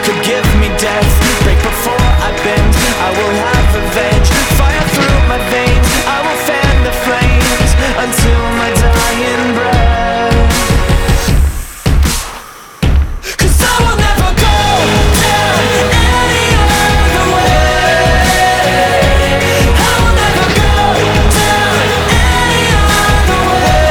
could give me death, break before I bend. I will have revenge, fire through my veins. I will fan the flames until my dying breath. 'Cause I will never go down any other way. I will never go down any other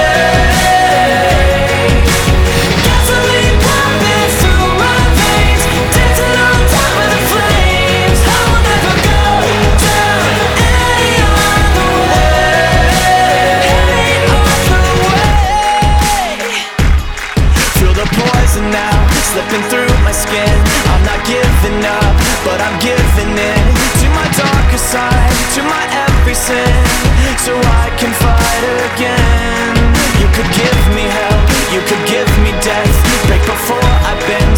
way. Gasoline pumping through my veins, dancing on top of the flames. I will never go down any other way. Any other way. Feel the poison now slipping through my skin. I'm not giving up, but I'm giving in to my darker side, to my every sin, so I can fight again. You could give me hell, you could give me death, break before I bend.